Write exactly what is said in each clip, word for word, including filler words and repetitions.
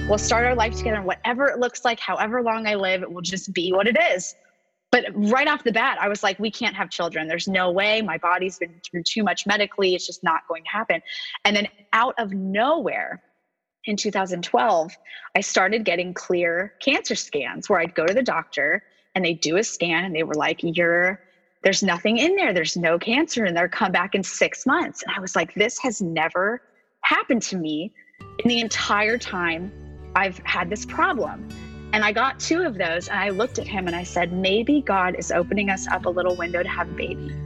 We'll start our life together, and whatever it looks like, however long I live, it will just be what it is. But right off the bat, I was like, we can't have children. There's no way. My body's been through too much medically. It's just not going to happen. And then out of nowhere, in two thousand twelve, I started getting clear cancer scans where I'd go to the doctor and they do a scan and they were like, you're, there's nothing in there. There's no cancer. And they'll come back in six months. And I was like, this has never happened to me in the entire time I've had this problem. And I got two of those and I looked at him and I said, maybe God is opening us up a little window to have a baby.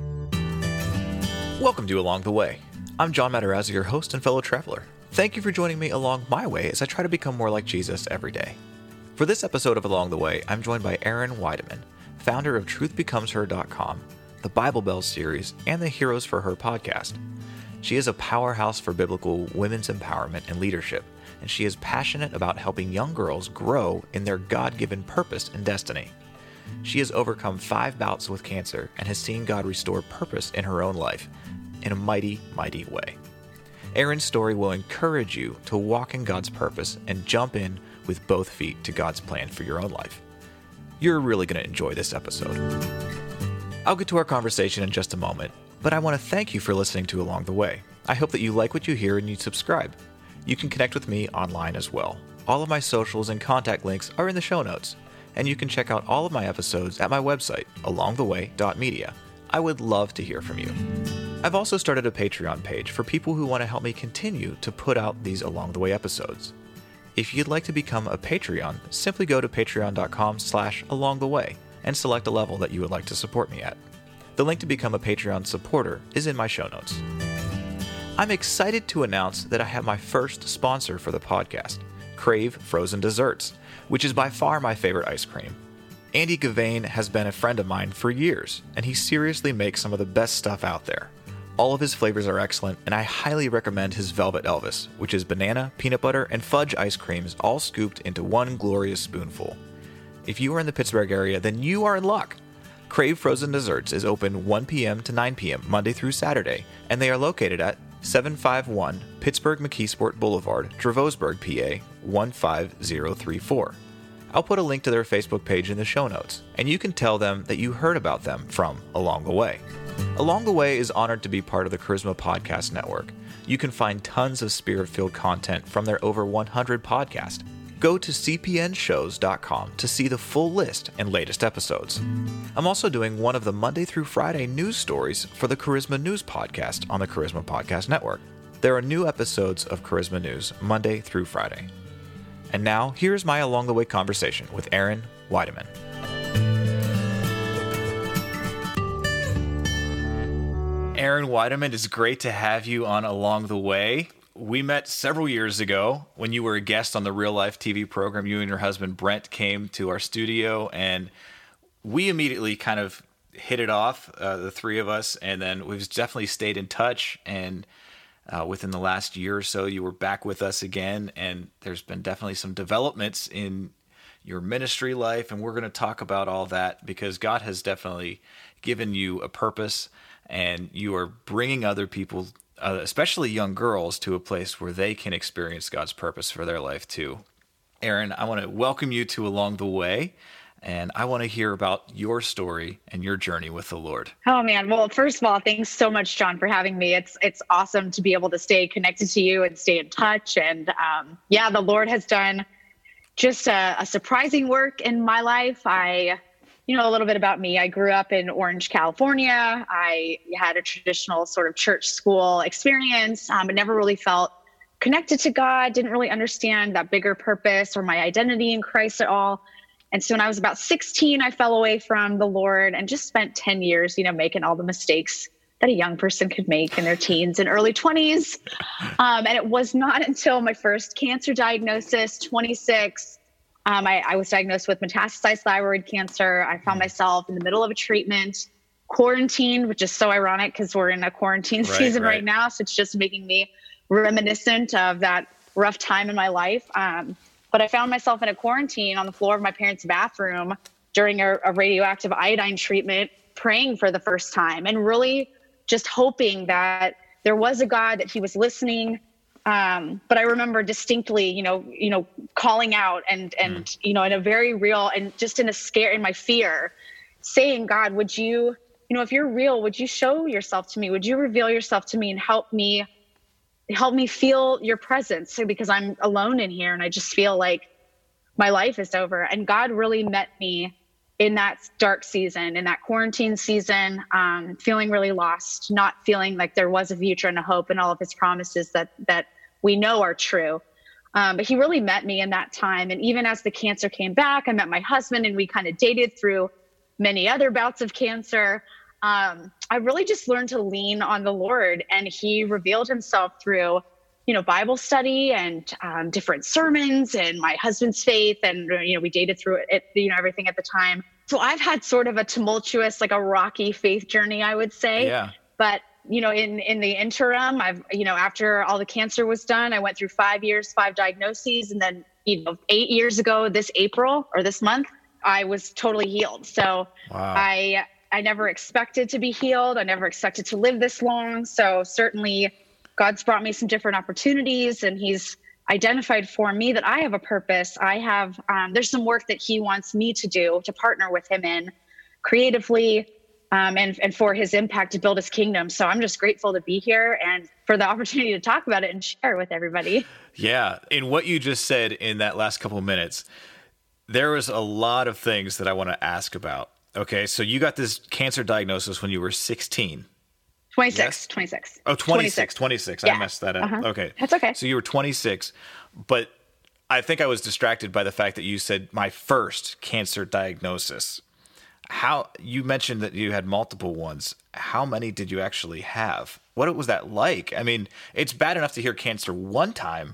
Welcome to Along the Way. I'm John Matarazzi, your host and fellow traveler. Thank you for joining me along my way as I try to become more like Jesus every day. For this episode of Along the Way, I'm joined by Erin Weideman, founder of truth becomes her dot com, the Bible Bells series, and the Heroes for Her podcast. She is a powerhouse for biblical women's empowerment and leadership, and she is passionate about helping young girls grow in their God-given purpose and destiny. She has overcome five bouts with cancer and has seen God restore purpose in her own life in a mighty, mighty way. Erin's story will encourage you to walk in God's purpose and jump in with both feet to God's plan for your own life. You're really going to enjoy this episode. I'll get to our conversation in just a moment, but I want to thank you for listening to Along the Way. I hope that you like what you hear and you subscribe. You can connect with me online as well. All of my socials and contact links are in the show notes, and you can check out all of my episodes at my website, along the way dot media. I would love to hear from you. I've also started a Patreon page for people who want to help me continue to put out these Along the Way episodes. If you'd like to become a Patreon, simply go to patreon dot com slash along the way and select a level that you would like to support me at. The link to become a Patreon supporter is in my show notes. I'm excited to announce that I have my first sponsor for the podcast, Crave Frozen Desserts, which is by far my favorite ice cream. Andy Gavain has been a friend of mine for years, and he seriously makes some of the best stuff out there. All of his flavors are excellent, and I highly recommend his Velvet Elvis, which is banana, peanut butter, and fudge ice creams all scooped into one glorious spoonful. If you are in the Pittsburgh area, then you are in luck. Crave Frozen Desserts is open one p.m. to nine p.m. Monday through Saturday, and they are located at seven five one Pittsburgh McKeesport Boulevard, Dravosburg, P A one five zero three four. I'll put a link to their Facebook page in the show notes, and you can tell them that you heard about them from Along the Way. Along the Way is honored to be part of the Charisma Podcast Network. You can find tons of spirit-filled content from their over one hundred podcasts. Go to c p n shows dot com to see the full list and latest episodes. I'm also doing one of the Monday through Friday news stories for the Charisma News Podcast on the Charisma Podcast Network. There are new episodes of Charisma News Monday through Friday. And now, here's my Along the Way conversation with Erin Weideman. Erin Weideman, it's great to have you on Along the Way. We met several years ago when you were a guest on the Real Life T V program. You and your husband Brent came to our studio, and we immediately kind of hit it off, uh, the three of us, and then we've definitely stayed in touch. And uh, within the last year or so, you were back with us again, and there's been definitely some developments in your ministry life, and we're going to talk about all that because God has definitely given you a purpose, and you are bringing other people, Uh, especially young girls, to a place where they can experience God's purpose for their life too. Erin, I want to welcome you to Along the Way, and I want to hear about your story and your journey with the Lord. Oh man. Well, first of all, thanks so much, John, for having me. It's, it's awesome to be able to stay connected to you and stay in touch. And um, yeah, the Lord has done just a, a surprising work in my life. I You know, a little bit about me. I grew up in Orange, California. I had a traditional sort of church school experience, um, but never really felt connected to God, didn't really understand that bigger purpose or my identity in Christ at all. And so when I was about sixteen, I fell away from the Lord and just spent ten years, you know, making all the mistakes that a young person could make in their teens and early twenties. Um, and it was not until my first cancer diagnosis, twenty-six, Um, I, I was diagnosed with metastasized thyroid cancer. I found myself in the middle of a treatment, quarantined, which is so ironic because we're in a quarantine right, season right. right now. So it's just making me reminiscent of that rough time in my life. Um, but I found myself in a quarantine on the floor of my parents' bathroom during a, a radioactive iodine treatment, praying for the first time and really just hoping that there was a God, that he was listening, Um, but I remember distinctly, you know, you know, calling out and, and, mm. you know, in a very real and just in a scare, in my fear, saying, God, would you, you know, if you're real, would you show yourself to me? Would you reveal yourself to me and help me, help me feel your presence? Because I'm alone in here and I just feel like my life is over. And God really met me in that dark season, in that quarantine season, um, feeling really lost, not feeling like there was a future and a hope and all of his promises that, that we know are true. Um, but he really met me in that time. And even as the cancer came back, I met my husband and we kind of dated through many other bouts of cancer. Um, I really just learned to lean on the Lord, and he revealed himself through, you know, Bible study and um, different sermons and my husband's faith. And, you know, we dated through it, you know, everything at the time. So I've had sort of a tumultuous, like a rocky faith journey, I would say. Yeah. But, you know, in, in the interim, I've, you know, after all the cancer was done, I went through five years, five diagnoses. And then, you know, eight years ago, this April or this month, I was totally healed. So wow. I, I never expected to be healed. I never expected to live this long. So certainly God's brought me some different opportunities, and he's identified for me that I have a purpose. I have, um, there's some work that he wants me to do to partner with him in creatively, um, and, and for his impact to build his kingdom. So I'm just grateful to be here and for the opportunity to talk about it and share with everybody. Yeah. In what you just said in that last couple of minutes, there was a lot of things that I want to ask about. Okay. So you got this cancer diagnosis when you were sixteen. twenty-six, yes? twenty-six. Oh, twenty-six, twenty-six. Yeah. I messed that up. Uh-huh. Okay. That's okay. So you were twenty-six, but I think I was distracted by the fact that you said my first cancer diagnosis. How, you mentioned that you had multiple ones. How many did you actually have? What was that like? I mean, it's bad enough to hear cancer one time,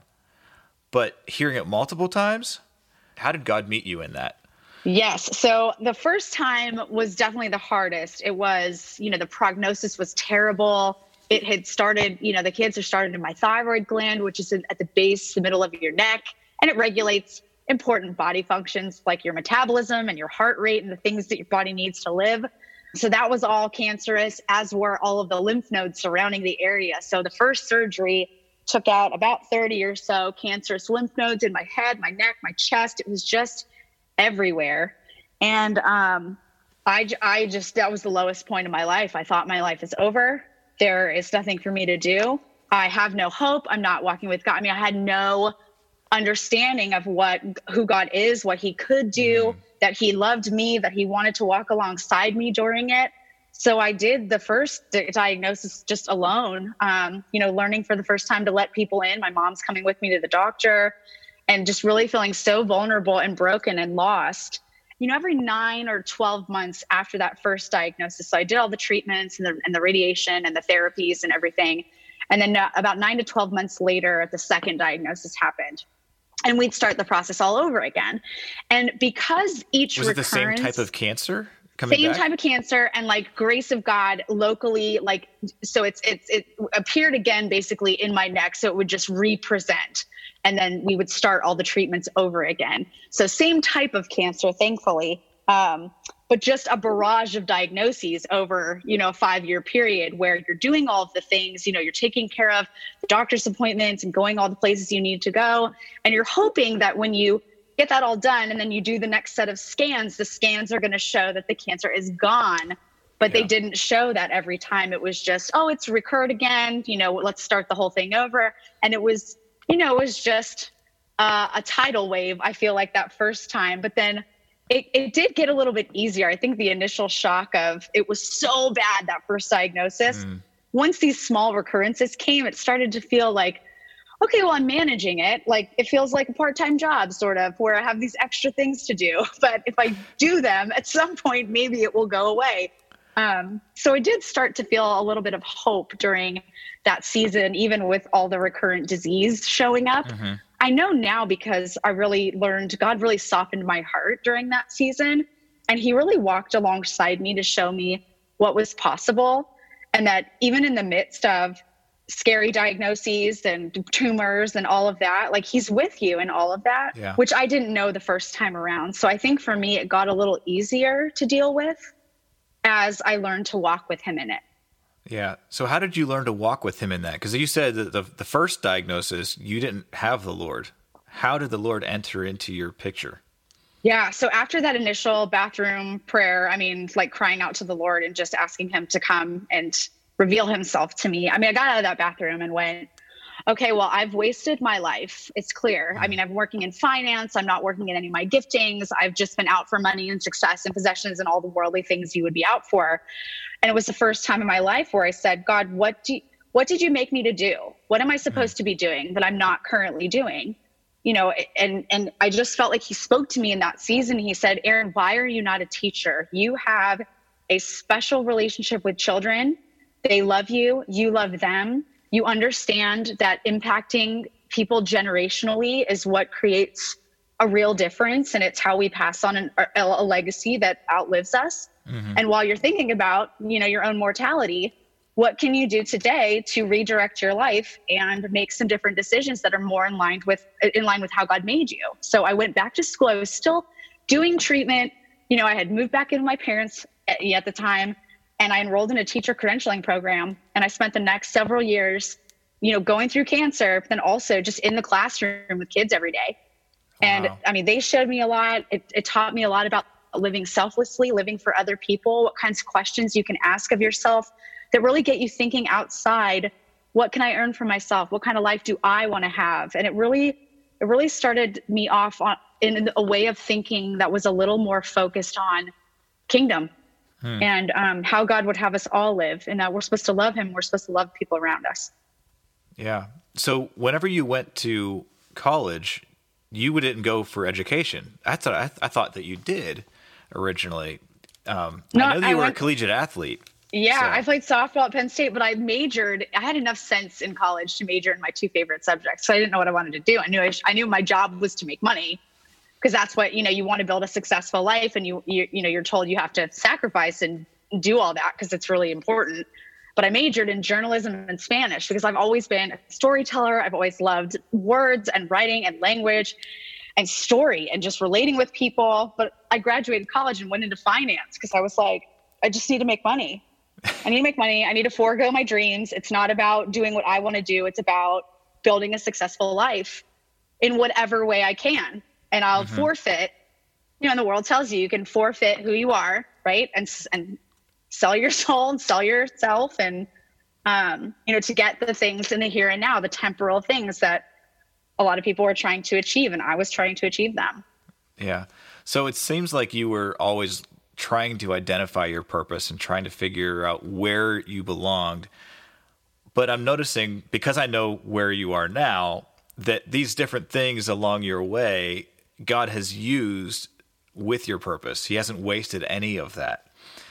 but hearing it multiple times, how did God meet you in that? Yes. So the first time was definitely the hardest. It was, you know, the prognosis was terrible. It had started, you know, the cancer started in my thyroid gland, which is in, at the base, the middle of your neck, and it regulates important body functions like your metabolism and your heart rate and the things that your body needs to live. So that was all cancerous, as were all of the lymph nodes surrounding the area. So the first surgery took out about thirty or so cancerous lymph nodes in my head, my neck, my chest. It was just everywhere. And um, I, I just, that was the lowest point of my life. I thought my life is over. There is nothing for me to do. I have no hope. I'm not walking with God. I mean, I had no understanding of what, who God is, what he could do, mm. that he loved me, that he wanted to walk alongside me during it. So I did the first di- diagnosis just alone, um, you know, learning for the first time to let people in. My mom's coming with me to the doctor, and just really feeling so vulnerable and broken and lost. You know, every nine or twelve months after that first diagnosis, so I did all the treatments and the, and the radiation and the therapies and everything. And then uh, about nine to twelve months later, the second diagnosis happened. And we'd start the process all over again. And because each Was recurrence... it the same type of cancer? Coming Same back? type of cancer, and like grace of God locally, like, so it's, it's, it appeared again, basically in my neck. So it would just represent, and then we would start all the treatments over again. So same type of cancer, thankfully, um, but just a barrage of diagnoses over, you know, a five year period where you're doing all of the things, you know, you're taking care of the doctor's appointments and going all the places you need to go. And you're hoping that when you get that all done and then you do the next set of scans, the scans are going to show that the cancer is gone, but yeah. they didn't show that every time. It was just, oh, it's recurred again, you know, let's start the whole thing over. And it was, you know, it was just uh, a tidal wave, I feel like, that first time. But then it, it did get a little bit easier. I think the initial shock of it was so bad, that first diagnosis. Mm. Once these small recurrences came, it started to feel like, okay, well, I'm managing it. Like, it feels like a part-time job, sort of, where I have these extra things to do. But if I do them, at some point, maybe it will go away. Um, so I did start to feel a little bit of hope during that season, even with all the recurrent disease showing up. Mm-hmm. I know now, because I really learned, God really softened my heart during that season. And he really walked alongside me to show me what was possible. And that even in the midst of scary diagnoses and tumors and all of that, like, he's with you in all of that, yeah. which I didn't know the first time around. So I think for me, it got a little easier to deal with as I learned to walk with him in it. Yeah. So how did you learn to walk with him in that? Because you said that the, the first diagnosis, you didn't have the Lord. How did the Lord enter into your picture? Yeah. So after that initial bathroom prayer, I mean, like crying out to the Lord and just asking him to come and reveal himself to me. I mean, I got out of that bathroom and went, okay, well, I've wasted my life. It's clear. Mm-hmm. I mean, I'm working in finance. I'm not working in any of my giftings. I've just been out for money and success and possessions and all the worldly things you would be out for. And it was the first time in my life where I said, God, what do you, what did you make me to do? What am I supposed mm-hmm. to be doing that I'm not currently doing? You know, and, and I just felt like he spoke to me in that season. He said, Erin, why are you not a teacher? You have a special relationship with children. They love you. You love them. You understand that impacting people generationally is what creates a real difference. And it's how we pass on an, a, a legacy that outlives us. Mm-hmm. And while you're thinking about, you know, your own mortality, what can you do today to redirect your life and make some different decisions that are more in line with, in line with how God made you? So I went back to school. I was still doing treatment. You know, I had moved back in with my parents at, at the time, and I enrolled in a teacher credentialing program. And I spent the next several years, you know, going through cancer, but then also just in the classroom with kids every day. And wow. I mean, they showed me a lot. It, it taught me a lot about living selflessly, living for other people, what kinds of questions you can ask of yourself that really get you thinking outside. What can I earn for myself? What kind of life do I want to have? And it really, it really started me off on in a way of thinking that was a little more focused on kingdom hmm. and um, how God would have us all live, and that we're supposed to love him. We're supposed to love people around us. Yeah. So whenever you went to college, you didn't go for education. I thought, I, th- I thought that you did originally. Um, no, I know that you I were went- a collegiate athlete. Yeah, so. I played softball at Penn State, but I majored. I had enough sense in college to major in my two favorite subjects. So I didn't know what I wanted to do. I knew I, sh- I knew my job was to make money, because that's what, you know, you want to build a successful life, and you, you, you know, you're told you have to sacrifice and do all that because it's really important. But I majored in journalism and Spanish because I've always been a storyteller. I've always loved words and writing and language and story and just relating with people. But I graduated college and went into finance because I was like, I just need to make money. I need to make money. I need to forego my dreams. It's not about doing what I want to do. It's about building a successful life in whatever way I can. And I'll mm-hmm. forfeit, you know, and the world tells you you can forfeit who you are, right? And, and sell your soul and sell yourself and, um, you know, to get the things in the here and now, the temporal things that a lot of people are trying to achieve. And I was trying to achieve them. Yeah. So it seems like you were always trying to identify your purpose and trying to figure out where you belonged. But I'm noticing, because I know where you are now, that these different things along your way, God has used with your purpose. He hasn't wasted any of that.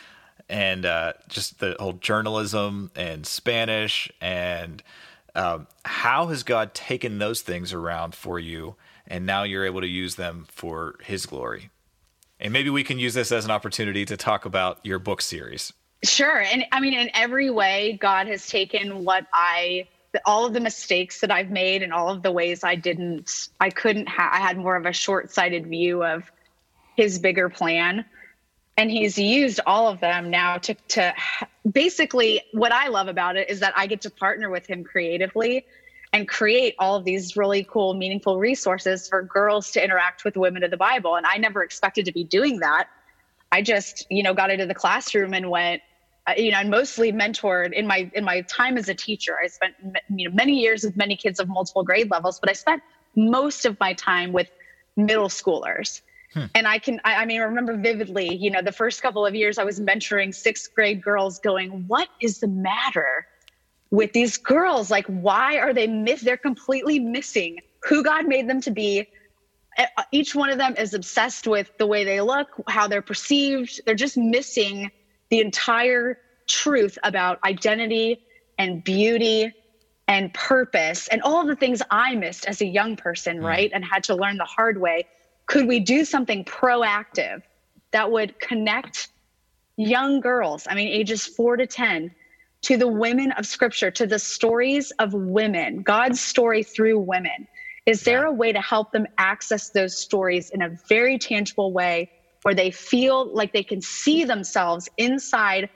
And uh, just the whole journalism and Spanish, and um, how has God taken those things around for you, and now you're able to use them for his glory? And maybe we can use this as an opportunity to talk about your book series. Sure. And I mean, in every way, God has taken what I, all of the mistakes that I've made and all of the ways I didn't, I couldn't have, I had more of a short-sighted view of his bigger plan. And he's used all of them now to, to basically, what I love about it is that I get to partner with him creatively and create all of these really cool, meaningful resources for girls to interact with women of the Bible. And I never expected to be doing that. I just, you know, got into the classroom and went, you know, and mostly mentored in my, in my time as a teacher. I spent, you know, many years with many kids of multiple grade levels, but I spent most of my time with middle schoolers. Hmm. And I can, I, I mean, I remember vividly, you know, the first couple of years I was mentoring sixth grade girls going, what is the matter with these girls? Like, why are they miss? They're completely missing who God made them to be. Each one of them is obsessed with the way they look, how they're perceived. They're just missing the entire truth about identity and beauty and purpose and all of the things I missed as a young person, mm. right? And had to learn the hard way. Could we do something proactive that would connect young girls, I mean, ages four to ten, to the women of Scripture, to the stories of women, God's story through women? Is there a way to help them access those stories in a very tangible way where they feel like they can see themselves inside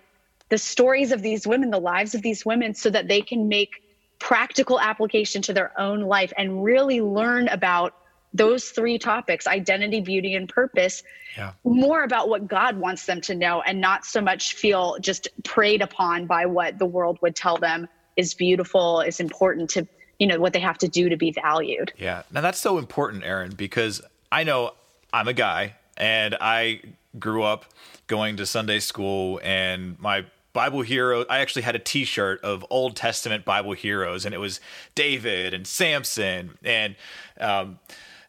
the stories of these women, the lives of these women, so that they can make practical application to their own life and really learn about those three topics: identity, beauty, and purpose, yeah. more about what God wants them to know, and not so much feel just preyed upon by what the world would tell them is beautiful, is important to, you know, what they have to do to be valued. Yeah. Now that's so important, Erin, because I know I'm a guy and I grew up going to Sunday school, and my Bible hero, I actually had a t-shirt of Old Testament Bible heroes, and it was David and Samson and, um,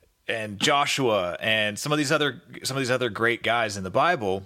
and Joshua and some of these other, some of these other great guys in the Bible.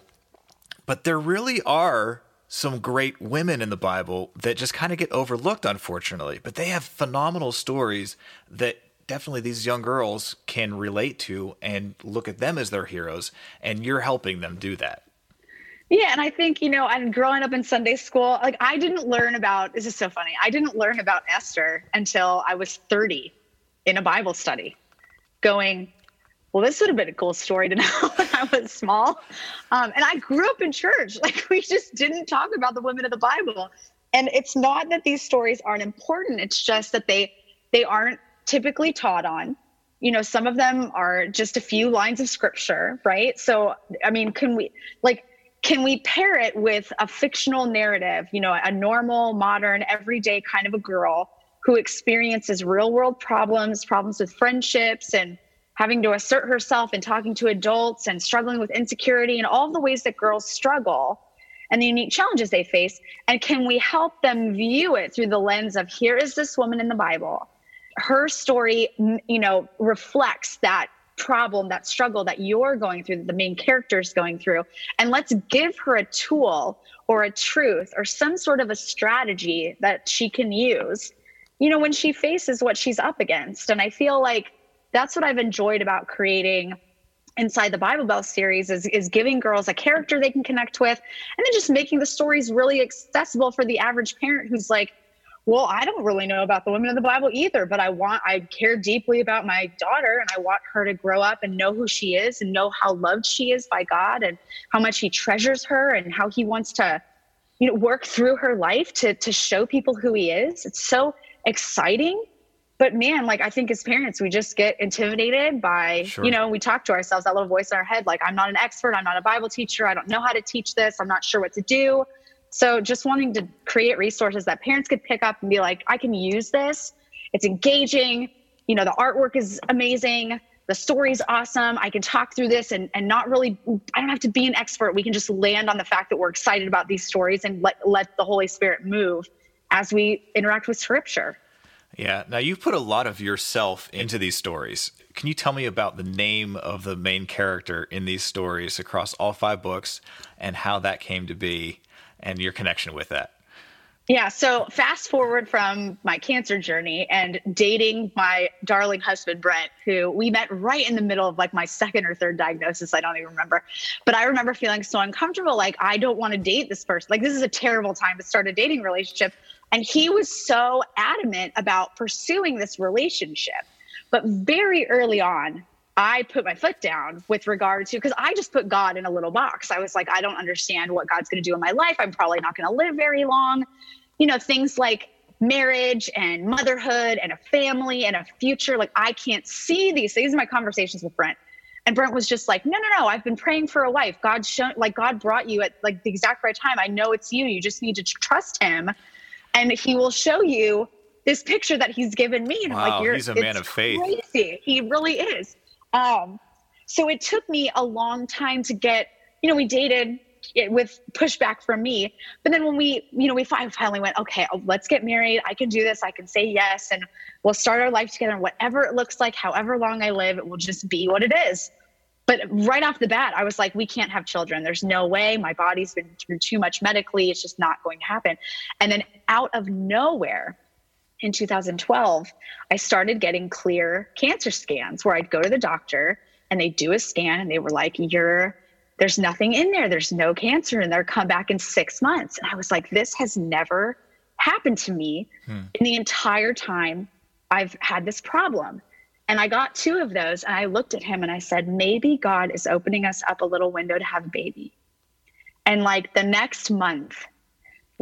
But there really are some great women in the Bible that just kind of get overlooked, unfortunately, but they have phenomenal stories that definitely these young girls can relate to and look at them as their heroes. And you're helping them do that. Yeah. And I think, you know, I'm growing up in Sunday school, like I didn't learn about, this is so funny. I didn't learn about Esther until I was thirty in a Bible study, going, well, this would have been a cool story to know when I was small. Um, and I grew up in church. Like we just didn't talk about the women of the Bible. And it's not that these stories aren't important. It's just that they, they aren't typically taught on. You know, some of them are just a few lines of scripture, right? So, I mean, can we like, can we pair it with a fictional narrative, you know, a normal, modern, everyday kind of a girl who experiences real world problems, problems with friendships and having to assert herself and talking to adults and struggling with insecurity and all the ways that girls struggle and the unique challenges they face? And can we help them view it through the lens of, here is this woman in the Bible. Her story, you know, reflects that problem, that struggle that you're going through, that the main character is going through. And let's give her a tool or a truth or some sort of a strategy that she can use, you know, when she faces what she's up against. And I feel like that's what I've enjoyed about creating Inside the Bible Belt series is, is giving girls a character they can connect with, and then just making the stories really accessible for the average parent who's like, well, I don't really know about the women of the Bible either, but I want, I care deeply about my daughter, and I want her to grow up and know who she is and know how loved she is by God and how much he treasures her and how he wants to, you know, work through her life to, to show people who he is. It's so exciting. But man, like I think as parents, we just get intimidated by, sure. you know, we talk to ourselves, that little voice in our head, like, I'm not an expert. I'm not a Bible teacher. I don't know how to teach this. I'm not sure what to do. So just wanting to create resources that parents could pick up and be like, I can use this. It's engaging. You know, the artwork is amazing. The story's awesome. I can talk through this and, and not really, I don't have to be an expert. We can just land on the fact that we're excited about these stories and let, let the Holy Spirit move as we interact with scripture. Yeah. Now you've put a lot of yourself into these stories. Can you tell me about the name of the main character in these stories across all five books and how that came to be and your connection with that? Yeah. So fast forward from my cancer journey and dating my darling husband, Brent, who we met right in the middle of like my second or third diagnosis. I don't even remember, but I remember feeling so uncomfortable. Like, I don't want to date this person. Like, this is a terrible time to start a dating relationship. And he was so adamant about pursuing this relationship. But very early on, I put my foot down with regard to, because I just put God in a little box. I was like, I don't understand what God's going to do in my life. I'm probably not going to live very long. You know, things like marriage and motherhood and a family and a future. Like, I can't see these things. These are my conversations with Brent. And Brent was just like, no, no, no, I've been praying for a wife. God shown, like God brought you at like the exact right time. I know it's you. You just need to trust him. And he will show you this picture that he's given me. And wow, I'm like, You're, he's a man of faith. Crazy. He really is. Um, so it took me a long time to get, you know, we dated it with pushback from me. But then when we, you know, we finally went, okay, let's get married. I can do this. I can say yes. And we'll start our life together. And whatever it looks like, however long I live, it will just be what it is. But right off the bat, I was like, we can't have children. There's no way. My body's been through too much medically. It's just not going to happen. And then out of nowhere, in two thousand twelve, I started getting clear cancer scans where I'd go to the doctor and they'd do a scan and they were like, you're, there's nothing in there. There's no cancer in there. Come back in six months. And I was like, this has never happened to me hmm. in the entire time I've had this problem. And I got two of those and I looked at him and I said, maybe God is opening us up a little window to have a baby. And like the next month,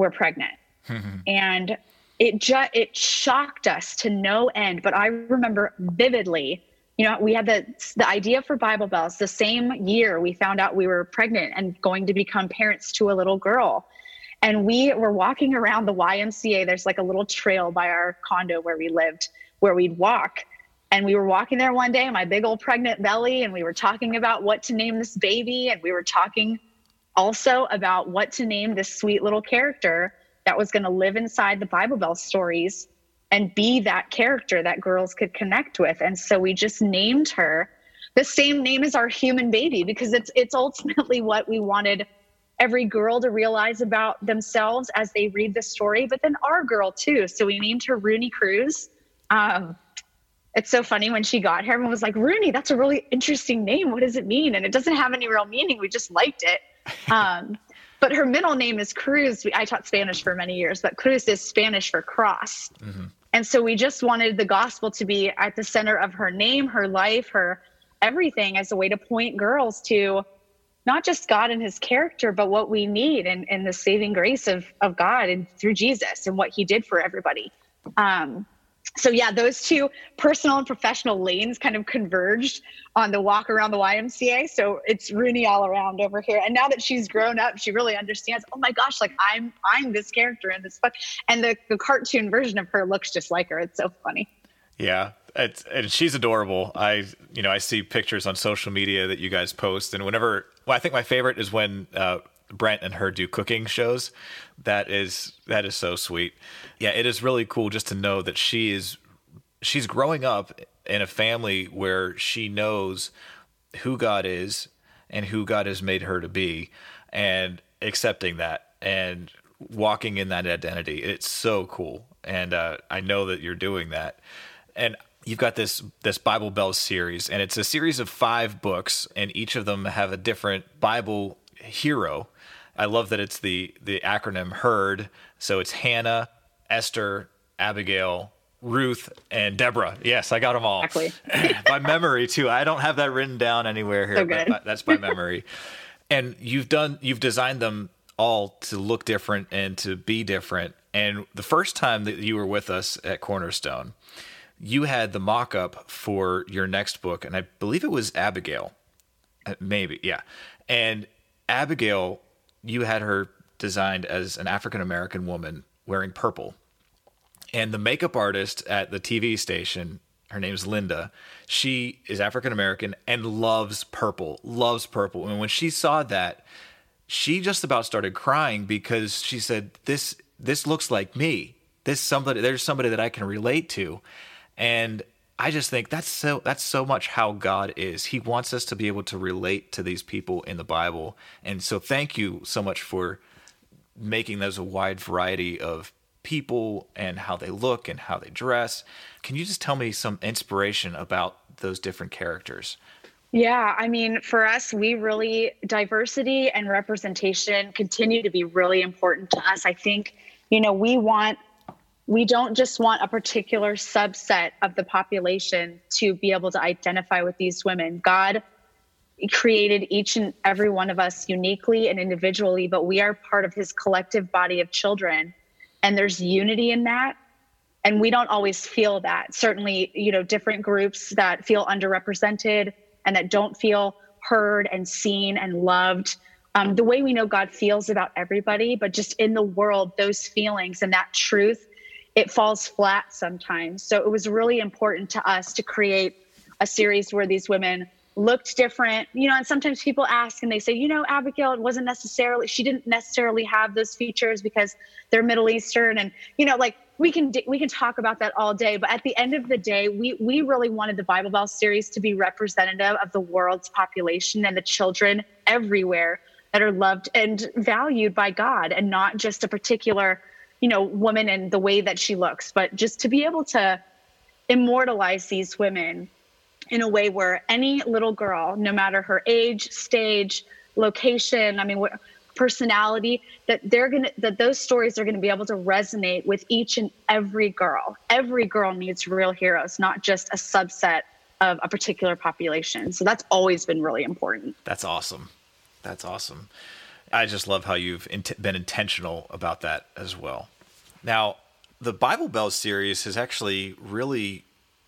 were pregnant. And it just, it shocked us to no end. But I remember vividly, you know, we had the, the idea for Bible Bells the same year we found out we were pregnant and going to become parents to a little girl. And we were walking around the Y M C A. There's like a little trail by our condo where we lived, where we'd walk. And we were walking there one day, my big old pregnant belly, and we were talking about what to name this baby. And we were talking also about what to name this sweet little character that was going to live inside the Bible Bell stories and be that character that girls could connect with. And so we just named her the same name as our human baby, because it's it's ultimately what we wanted every girl to realize about themselves as they read the story, but then our girl too. So we named her Rooney Cruz. Um, it's so funny when she got here, everyone was like, Rooney, that's a really interesting name. What does it mean? And it doesn't have any real meaning. We just liked it. Um, but her middle name is Cruz. I taught Spanish for many years, but Cruz is Spanish for cross. Mm-hmm. And so we just wanted the gospel to be at the center of her name, her life, her everything, as a way to point girls to not just God and his character, but what we need and, and the saving grace of, of God and through Jesus and what he did for everybody. Um, so yeah, those two personal and professional lanes kind of converged on the walk around the Y M C A. So it's Rooney all around over here. And now that she's grown up, she really understands, oh my gosh, like I'm, I'm this character in this book. And the, the cartoon version of her looks just like her. It's so funny. Yeah. It's, and she's adorable. I, you know, I see pictures on social media that you guys post, and whenever, well, I think my favorite is when uh, Brent and her do cooking shows. That is, that is so sweet. Yeah, it is really cool just to know that she is, she's growing up in a family where she knows who God is and who God has made her to be, and accepting that and walking in that identity. It's so cool. And uh, I know that you're doing that. And you've got this this Bible Bells series, and it's a series of five books, and each of them have a different Bible hero. I love that it's the the acronym HERD. So it's Hannah, Esther, Abigail, Ruth, and Deborah. Yes, I got them all. Exactly. By memory too. I don't have that written down anywhere here, so good. but that's by memory. And you've done you've designed them all to look different and to be different. And the first time that you were with us at Cornerstone, you had the mock-up for your next book, and I believe it was Abigail. Maybe, yeah. And Abigail, you had her designed as an African-American woman wearing purple. And the makeup artist at the T V station, her name's Linda, she is African-American and loves purple, loves purple. And when she saw that, she just about started crying because she said, this this looks like me. This somebody, there's somebody that I can relate to. And I just think that's so that's so much how God is. He wants us to be able to relate to these people in the Bible. And so thank you so much for making those a wide variety of people and how they look and how they dress. Can you just tell me some inspiration about those different characters? Yeah, I mean, for us, we really, diversity and representation continue to be really important to us. I think, you know, we want We don't just want a particular subset of the population to be able to identify with these women. God created each and every one of us uniquely and individually, but we are part of his collective body of children. And there's unity in that. And we don't always feel that. Certainly, you know, different groups that feel underrepresented and that don't feel heard and seen and loved. Um, the way we know God feels about everybody, but just in the world, those feelings and that truth, it falls flat sometimes. So it was really important to us to create a series where these women looked different, you know, and sometimes people ask and they say, you know, Abigail, it wasn't necessarily, she didn't necessarily have those features because they're Middle Eastern. And, you know, like we can, we can talk about that all day, but at the end of the day, we, we really wanted the Bible Bell series to be representative of the world's population and the children everywhere that are loved and valued by God, and not just a particular, you know, woman and the way that she looks, but just to be able to immortalize these women in a way where any little girl, no matter her age, stage, location, I mean, what personality, that they're going to, that those stories are going to be able to resonate with each and every girl. Every girl needs real heroes, not just a subset of a particular population. So that's always been really important. That's awesome. That's awesome. I just love how you've int- been intentional about that as well. Now, the Bible Bells series has actually really,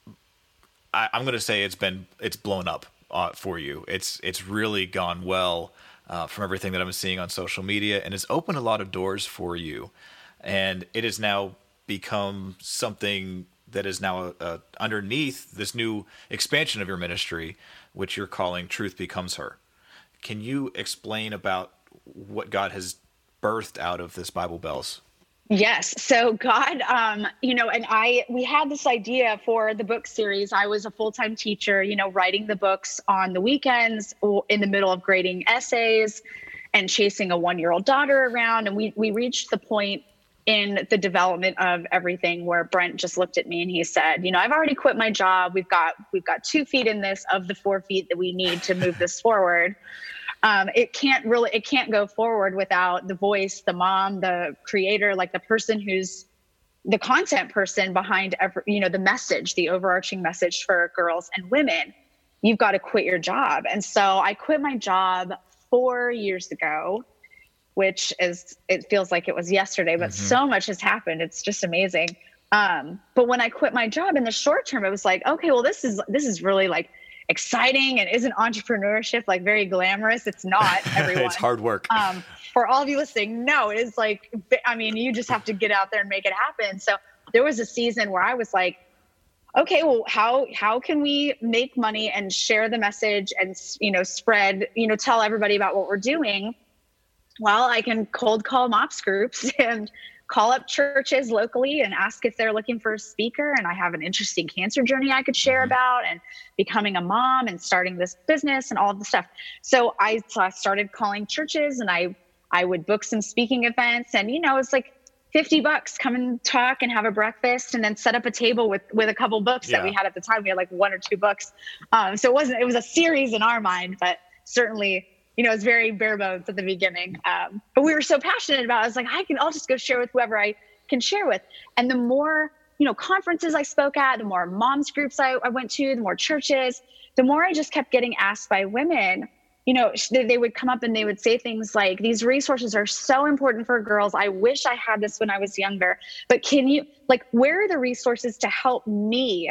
I, I'm going to say it's been, it's blown up uh, for you. It's, it's really gone well uh, from everything that I'm seeing on social media, and it's opened a lot of doors for you. And it has now become something that is now uh, underneath this new expansion of your ministry, which you're calling Truth Becomes Her. Can you explain about what God has birthed out of this Bible Bells? Yes. So God, um, you know, and I, we had this idea for the book series. I was a full-time teacher, you know, writing the books on the weekends or in the middle of grading essays and chasing a one-year-old daughter around. And we, we reached the point in the development of everything where Brent just looked at me and he said, you know, I've already quit my job. We've got, we've got two feet in this of the four feet that we need to move this forward. Um, it can't really, it can't go forward without the voice, the mom, the creator, like the person who's the content person behind every, you know, the message, the overarching message for girls and women. You've got to quit your job. And so I quit my job four years ago, which is, it feels like it was yesterday, but mm-hmm. so much has happened. It's just amazing. Um, but when I quit my job in the short term, it was like, okay, well, this is, this is really like exciting. And isn't entrepreneurship like very glamorous? It's not, everyone. It's hard work. Um, for all of you listening, no, it is like, I mean, you just have to get out there and make it happen. So there was a season where I was like, okay, well, how, how can we make money and share the message and, you know, spread, you know, tell everybody about what we're doing? Well, I can cold call MOPS groups and call up churches locally and ask if they're looking for a speaker. And I have an interesting cancer journey I could share about, and becoming a mom and starting this business and all of the stuff. So I, so I started calling churches, and I, I would book some speaking events, and, you know, it's like fifty bucks, come and talk and have a breakfast and then set up a table with, with a couple books yeah. that we had at the time. We had like one or two books. Um, so it wasn't, it was a series in our mind, but certainly, you know, it's very bare bones at the beginning. Um, but we were so passionate about it. I was like, I can, I'll just go share with whoever I can share with. And the more, you know, conferences I spoke at, the more moms groups I, I went to, the more churches, the more I just kept getting asked by women, you know, they, they would come up and they would say things like, these resources are so important for girls. I wish I had this when I was younger, but can you, like, where are the resources to help me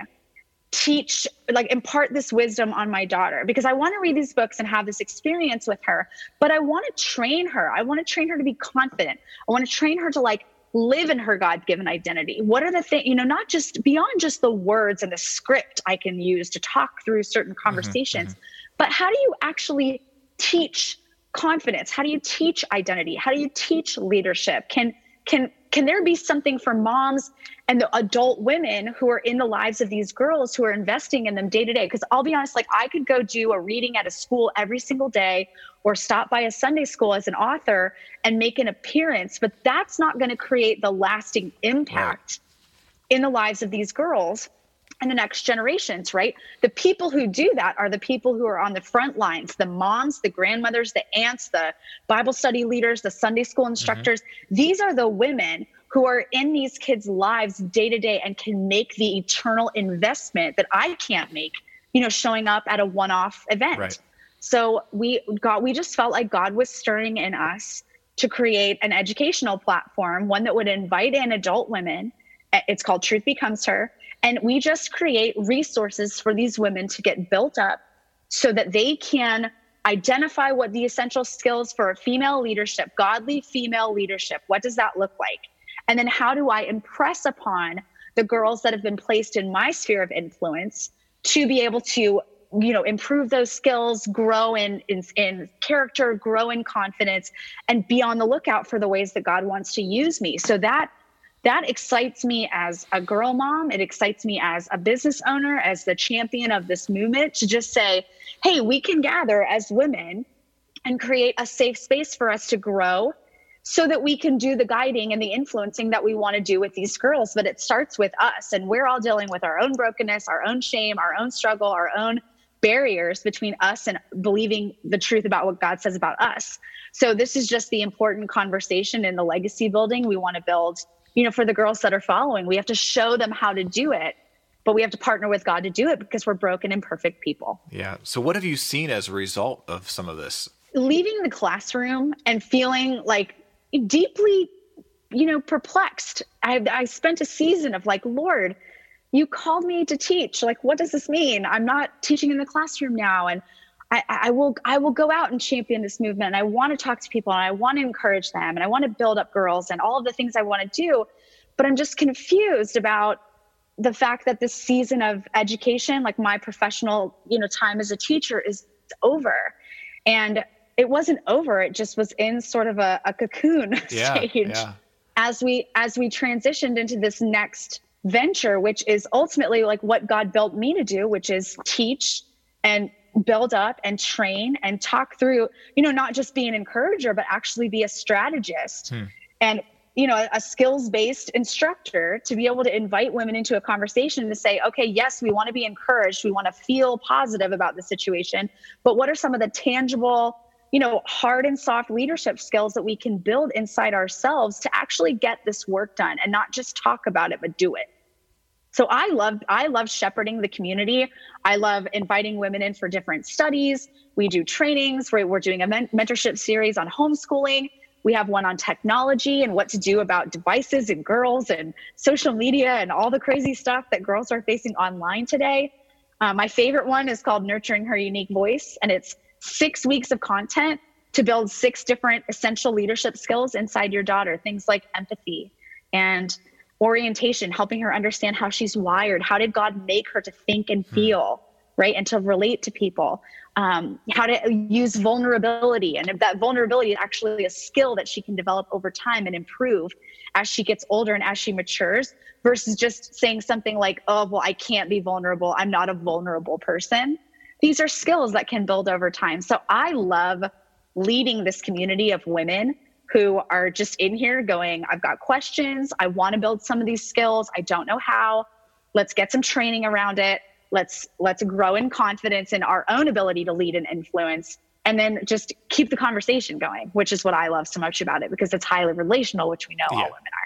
teach, like impart this wisdom on my daughter? Because I want to read these books and have this experience with her, but I want to train her. I want to train her to be confident. I want to train her to like live in her God-given identity. What are the things, you know, not just beyond just the words and the script I can use to talk through certain conversations, mm-hmm, mm-hmm. but how do you actually teach confidence? How do you teach identity? How do you teach leadership? Can, can, Can there be something for moms and the adult women who are in the lives of these girls, who are investing in them day to day? Because I'll be honest, like I could go do a reading at a school every single day or stop by a Sunday school as an author and make an appearance, but that's not going to create the lasting impact right. in the lives of these girls and the next generations, right? The people who do that are the people who are on the front lines, the moms, the grandmothers, the aunts, the Bible study leaders, the Sunday school instructors. Mm-hmm. These are the women who are in these kids' lives day to day and can make the eternal investment that I can't make, you know, showing up at a one-off event. Right. So we got, we just felt like God was stirring in us to create an educational platform, one that would invite in adult women. It's called Truth Becomes Her. And we just create resources for these women to get built up so that they can identify what the essential skills for female leadership, godly female leadership, what does that look like? And then how do I impress upon the girls that have been placed in my sphere of influence to be able to, you know, improve those skills, grow in, in, in character, grow in confidence, and be on the lookout for the ways that God wants to use me. So that That excites me as a girl mom. It excites me as a business owner, as the champion of this movement, to just say, hey, we can gather as women and create a safe space for us to grow so that we can do the guiding and the influencing that we want to do with these girls. But it starts with us, and we're all dealing with our own brokenness, our own shame, our own struggle, our own barriers between us and believing the truth about what God says about us. So this is just the important conversation in the legacy building we want to build. You know, for the girls that are following, we have to show them how to do it, but we have to partner with God to do it because we're broken, imperfect people. Yeah. So what have you seen as a result of some of this? leaving the classroom and feeling like deeply, you know, perplexed. I, I spent a season of like, Lord, you called me to teach. Like, what does this mean? I'm not teaching in the classroom now. And I, I will, I will go out and champion this movement. And I want to talk to people and I want to encourage them and I want to build up girls and all of the things I want to do. But I'm just confused about the fact that this season of education, like my professional, you know, time as a teacher is over. And it wasn't over. It just was in sort of a, a cocoon yeah, stage yeah. as we, as we transitioned into this next venture, which is ultimately like what God built me to do, which is teach and build up and train and talk through, you know, not just be an encourager, but actually be a strategist hmm. and, you know, a skills-based instructor to be able to invite women into a conversation to say, okay, yes, we want to be encouraged. We want to feel positive about the situation, but what are some of the tangible, you know, hard and soft leadership skills that we can build inside ourselves to actually get this work done and not just talk about it, but do it. So I love, I love shepherding the community. I love inviting women in for different studies. We do trainings. We're, we're doing a men- mentorship series on homeschooling. We have one on technology and what to do about devices and girls and social media and all the crazy stuff that girls are facing online today. Uh, my favorite one is called Nurturing Her Unique Voice. And it's six weeks of content to build six different essential leadership skills inside your daughter. Things like empathy and orientation, helping her understand how she's wired. How did God make her to think and feel, right? And to relate to people. Um, how to use vulnerability. And if that vulnerability is actually a skill that she can develop over time and improve as she gets older and as she matures, versus just saying something like, oh, well, I can't be vulnerable. I'm not a vulnerable person. These are skills that can build over time. So I love leading this community of women who are just in here going, I've got questions. I want to build some of these skills. I don't know how. Let's get some training around it. Let's let's grow in confidence in our own ability to lead and influence, and then just keep the conversation going, which is what I love so much about it, because it's highly relational, which we know yeah. all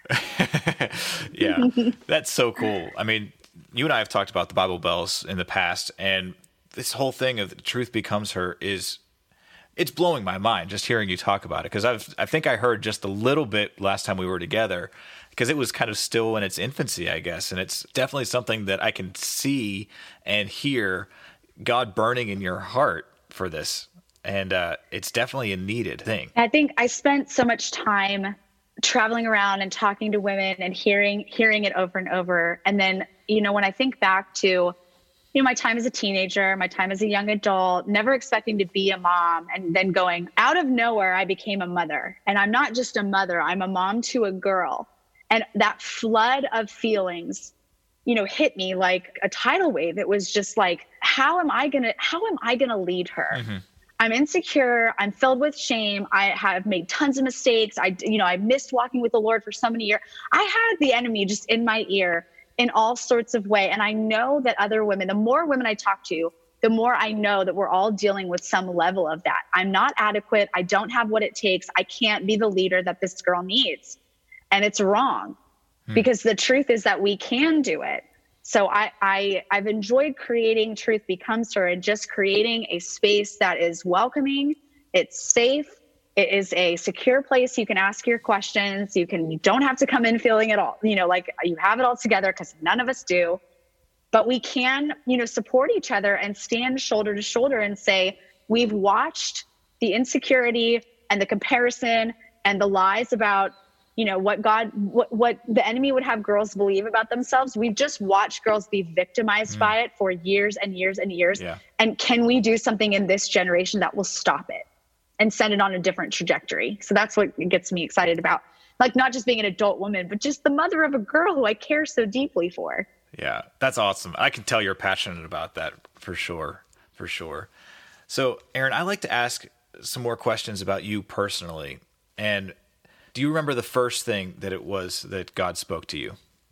women are. Yeah, that's so cool. I mean, you and I have talked about the Bible Bells in the past, and this whole thing of the truth becomes her is, it's blowing my mind just hearing you talk about it, because I've I think I heard just a little bit last time we were together, because it was kind of still in its infancy, I guess. And it's definitely something that I can see and hear God burning in your heart for this. And uh, it's definitely a needed thing. I think I spent so much time traveling around and talking to women and hearing hearing it over and over. And then, you know, when I think back to, you know, my time as a teenager, my time as a young adult, never expecting to be a mom, and then going out of nowhere, I became a mother. And I'm not just a mother, I'm a mom to a girl. And that flood of feelings, you know, hit me like a tidal wave. It was just like, how am I going to, how am I going to lead her? Mm-hmm. I'm insecure. I'm filled with shame. I have made tons of mistakes. I, you know, I missed walking with the Lord for so many years. I had the enemy just in my ear in all sorts of ways. And I know that other women, the more women I talk to, the more I know that we're all dealing with some level of that. I'm not adequate. I don't have what it takes. I can't be the leader that this girl needs. And it's wrong, hmm. because the truth is that we can do it. So I, I, I've enjoyed creating Truth Becomes Her, and just creating a space that is welcoming. It's safe. It is a secure place. You can ask your questions. You can, you don't have to come in feeling it all, you know, like you have it all together, because none of us do. But we can, you know, support each other and stand shoulder to shoulder and say, we've watched the insecurity and the comparison and the lies about, you know, what God, what, what the enemy would have girls believe about themselves. We've just watched girls be victimized mm. by it for years and years and years. Yeah. And can we do something in this generation that will stop it and send it on a different trajectory? So that's what gets me excited about, like, not just being an adult woman, but just the mother of a girl who I care so deeply for. Yeah, that's awesome. I can tell you're passionate about that for sure. For sure. So, Erin, I like to ask some more questions about you personally. And do you remember the first thing that it was that God spoke to you?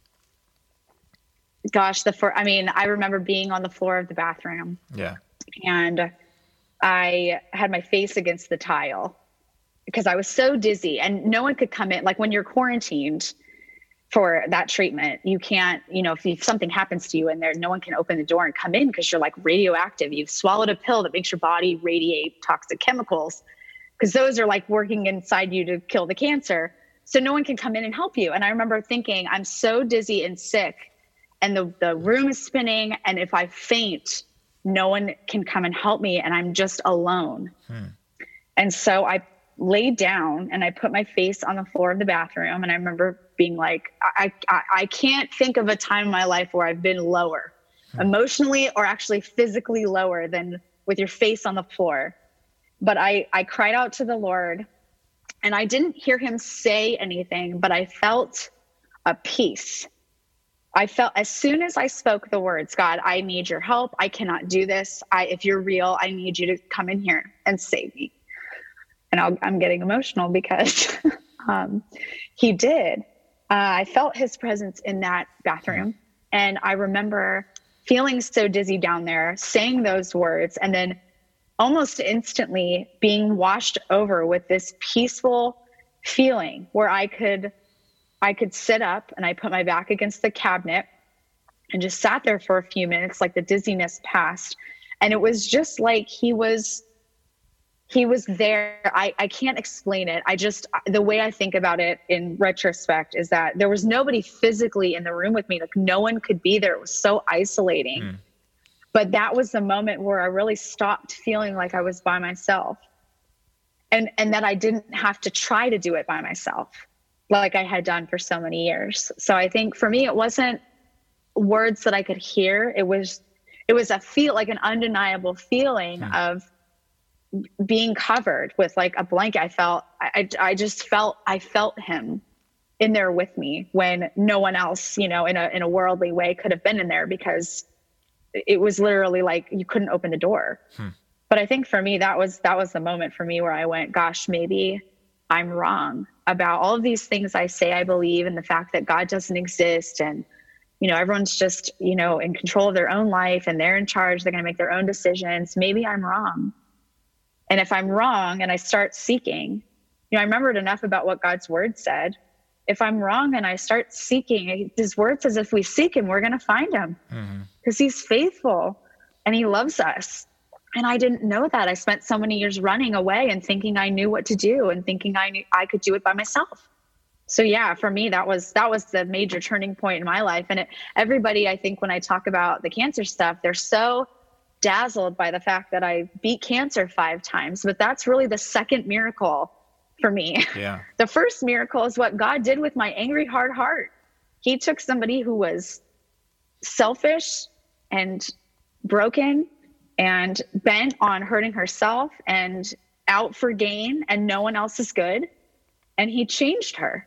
Gosh, the first, I mean, I remember being on the floor of the bathroom. Yeah. And I had my face against the tile because I was so dizzy, and no one could come in. Like, when you're quarantined for that treatment, you can't, you know, if, if something happens to you in there, no one can open the door and come in because you're like radioactive. You've swallowed a pill that makes your body radiate toxic chemicals. because those are like working inside you to kill the cancer. So no one can come in and help you. And I remember thinking, I'm so dizzy and sick and the, the room is spinning. And if I faint, no one can come and help me. And I'm just alone. Hmm. And so I laid down and I put my face on the floor of the bathroom. And I remember being like, I, I, I can't think of a time in my life where I've been lower, hmm. emotionally or actually physically lower than with your face on the floor. But I, I cried out to the Lord and I didn't hear him say anything, but I felt a peace. I felt as soon as I spoke the words, God, I need your help. I cannot do this. I, if you're real, I need you to come in here and save me. And I'll, I'm getting emotional because um, he did. Uh, I felt his presence in that bathroom. And I remember feeling so dizzy down there, saying those words, and then almost instantly being washed over with this peaceful feeling where I could, I could sit up and I put my back against the cabinet and just sat there for a few minutes, like the dizziness passed. And it was just like he was, he was there. I, I can't explain it. I just, the way I think about it in retrospect is that there was nobody physically in the room with me. Like no one could be there. It was so isolating. Mm. But that was the moment where I really stopped feeling like I was by myself and, and that I didn't have to try to do it by myself like I had done for so many years. So I think for me, it wasn't words that I could hear. It was, it was a feel like an undeniable feeling hmm. of being covered with like a blanket. I felt, I, I just felt, I felt him in there with me when no one else, you know, in a, in a worldly way could have been in there because it was literally like you couldn't open the door. Hmm. But I think for me, that was, that was the moment for me where I went, gosh, maybe I'm wrong about all of these things I say I believe, and the fact that God doesn't exist. And, you know, everyone's just, you know, in control of their own life and they're in charge. They're going to make their own decisions. Maybe I'm wrong. And if I'm wrong and I start seeking, you know, I remembered enough about what God's word said. If I'm wrong and I start seeking, his word says if we seek him, we're going to find him because mm-hmm. he's faithful and he loves us. And I didn't know that. I spent so many years running away and thinking I knew what to do and thinking I knew I could do it by myself. So yeah, for me, that was, that was the major turning point in my life. And it, everybody, I think when I talk about the cancer stuff, they're so dazzled by the fact that I beat cancer five times, but that's really the second miracle for me. Yeah. The first miracle is what God did with my angry, hard heart. He took somebody who was selfish and broken and bent on hurting herself and out for gain and no one else is good. And he changed her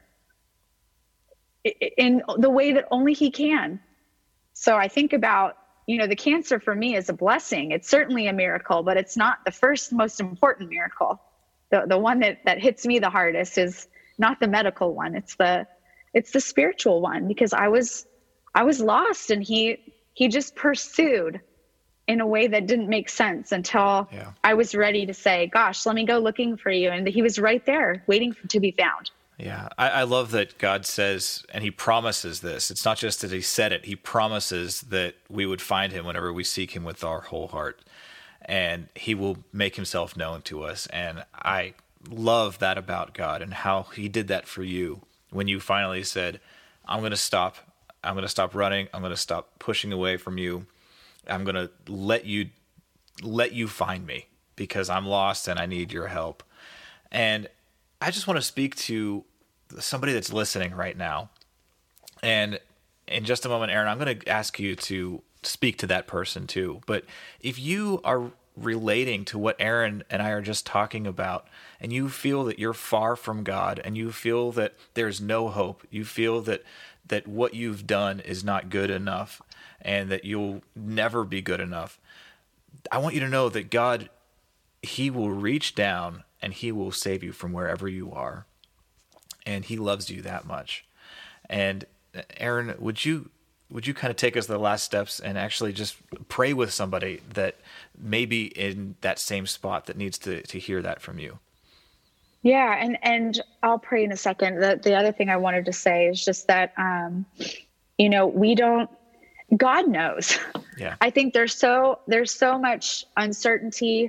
in the way that only he can. So I think about, you know, the cancer for me is a blessing. It's certainly a miracle, but it's not the first most important miracle. The the one that, that hits me the hardest is not the medical one. It's the, it's the spiritual one, because I was, I was lost and he, he just pursued in a way that didn't make sense until yeah. I was ready to say, gosh, let me go looking for you. And he was right there waiting for, to be found. Yeah. I, I love that God says, and he promises this. It's not just that he said it. He promises that we would find him whenever we seek him with our whole heart, and he will make himself known to us. And I love that about God and how he did that for you when you finally said, I'm going to stop. I'm going to stop running. I'm going to stop pushing away from you. I'm going to let you, let you find me because I'm lost and I need your help. And I just want to speak to somebody that's listening right now. And in just a moment, Aaron, I'm going to ask you to speak to that person too. But if you are relating to what Aaron and I are just talking about, and you feel that you're far from God, and you feel that there's no hope, you feel that that what you've done is not good enough, and that you'll never be good enough, I want you to know that God, he will reach down and he will save you from wherever you are. And he loves you that much. And Aaron, would you would you kind of take us to the last steps and actually just pray with somebody that may be in that same spot that needs to, to hear that from you? Yeah, and, and I'll pray in a second. The, the other thing I wanted to say is just that, um, you know, we don't, God knows. Yeah. I think there's so, there's so much uncertainty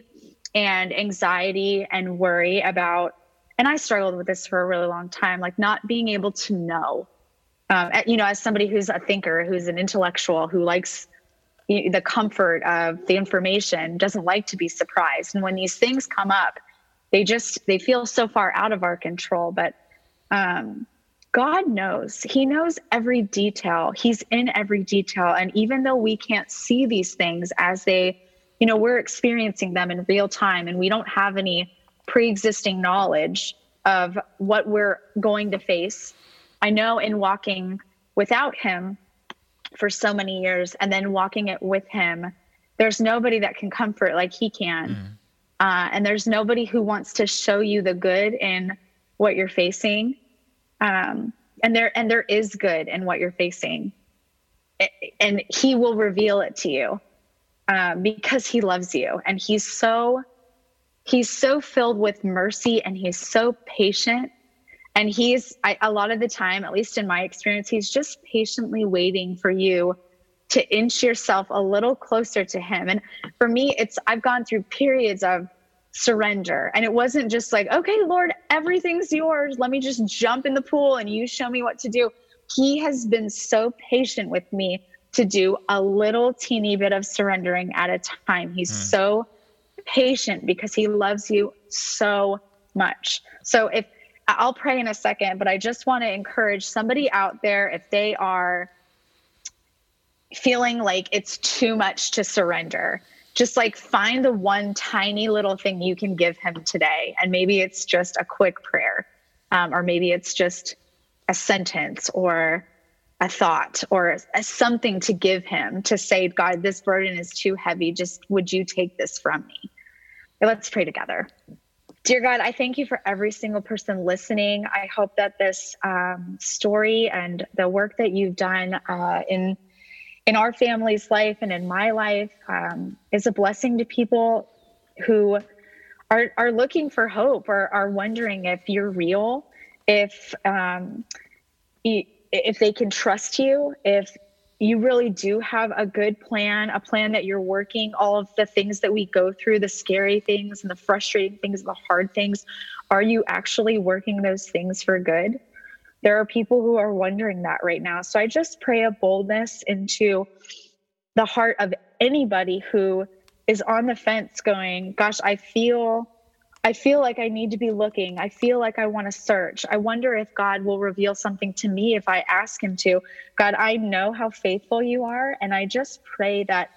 and anxiety and worry about, and I struggled with this for a really long time, like not being able to know, um, you know, as somebody who's a thinker, who's an intellectual, who likes the comfort of the information, doesn't like to be surprised. And when these things come up, they just, they feel so far out of our control. But um, God knows. He knows every detail. He's in every detail. And even though we can't see these things as they, you know, we're experiencing them in real time, and we don't have any pre-existing knowledge of what we're going to face. I know in walking without him for so many years and then walking it with him, there's nobody that can comfort like he can. Mm. Uh, and there's nobody who wants to show you the good in what you're facing. Um, and there, and there is good in what you're facing, and he will reveal it to you, um, because he loves you, and he's so, he's so filled with mercy, and he's so patient. And he's, I, a lot of the time, at least in my experience, he's just patiently waiting for you to inch yourself a little closer to him. And for me, it's, I've gone through periods of surrender, and it wasn't just like, okay, Lord, everything's yours. Let me just jump in the pool and you show me what to do. He has been so patient with me to do a little teeny bit of surrendering at a time. He's mm. so patient because he loves you so much. So if, I'll pray in a second, but I just want to encourage somebody out there, if they are feeling like it's too much to surrender, just like find the one tiny little thing you can give him today. And maybe it's just a quick prayer, um, or maybe it's just a sentence or a thought or a, something to give him to say, God, this burden is too heavy. Just would you take this from me? Let's pray together. Dear God, I thank you for every single person listening. I hope that this um, story and the work that you've done uh, in in our family's life and in my life um, is a blessing to people who are are looking for hope, or are wondering if you're real, if um, if they can trust you, if you really do have a good plan, a plan that you're working. All of the things that we go through, the scary things and the frustrating things, the hard things, are you actually working those things for good? There are people who are wondering that right now. So I just pray a boldness into the heart of anybody who is on the fence going, gosh, I feel I feel like I need to be looking. I feel like I want to search. I wonder if God will reveal something to me if I ask him to. God, I know how faithful you are. And I just pray that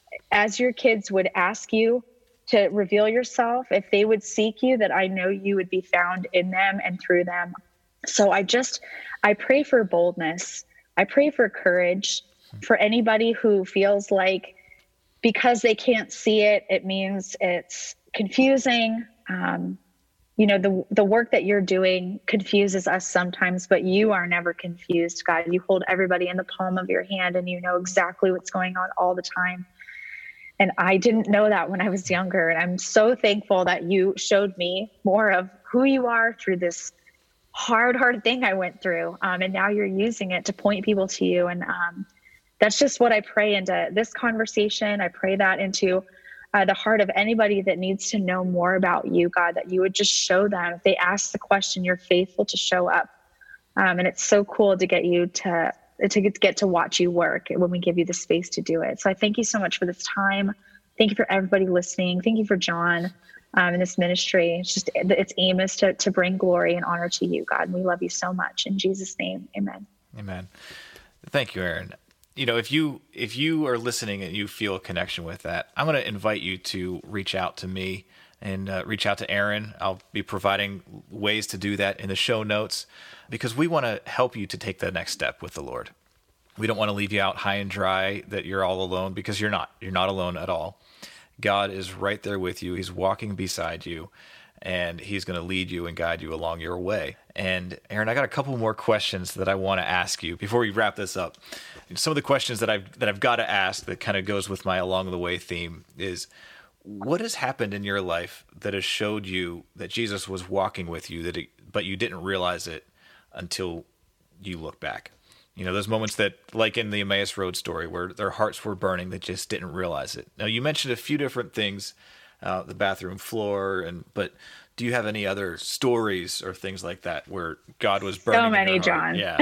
as your kids would ask you to reveal yourself, if they would seek you, that I know you would be found in them and through them. So I just, I pray for boldness. I pray for courage for anybody who feels like because they can't see it, it means it's confusing. Um, you know, the the work that you're doing confuses us sometimes, but you are never confused, God. You hold everybody in the palm of your hand, and you know exactly what's going on all the time. And I didn't know that when I was younger. And I'm so thankful that you showed me more of who you are through this hard, hard thing I went through. Um, and now you're using it to point people to you. And um, that's just what I pray into this conversation. I pray that into Uh, the heart of anybody that needs to know more about you, God, that you would just show them. If they ask the question, you're faithful to show up. Um, and it's so cool to get you to, to get, to get to watch you work when we give you the space to do it. So I thank you so much for this time. Thank you for everybody listening. Thank you for John um, and this ministry. It's just, its aim is to, to bring glory and honor to you, God. And we love you so much. In Jesus' name, amen. Amen. Thank you, Erin. You know, if you if you are listening and you feel a connection with that, I'm going to invite you to reach out to me and uh, reach out to Erin. I'll be providing ways to do that in the show notes, because we want to help you to take the next step with the Lord. We don't want to leave you out high and dry, that you're all alone, because you're not. You're not alone at all. God is right there with you. He's walking beside you, and he's going to lead you and guide you along your way. And Erin, I got a couple more questions that I want to ask you before we wrap this up. Some of the questions that I've that I've got to ask that kind of goes with my along the way theme is, what has happened in your life that has showed you that Jesus was walking with you, that it, but you didn't realize it until you look back? You know, those moments that, like in the Emmaus Road story, where their hearts were burning, they just didn't realize it. Now, you mentioned a few different things uh, the bathroom floor. And but do you have any other stories or things like that where God was burning So in many, your heart? John. Yeah.